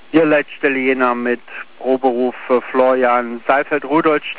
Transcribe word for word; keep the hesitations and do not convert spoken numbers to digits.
Ihr Leitstelle Jena mit Proberuf für Florian Seifert-Rudolf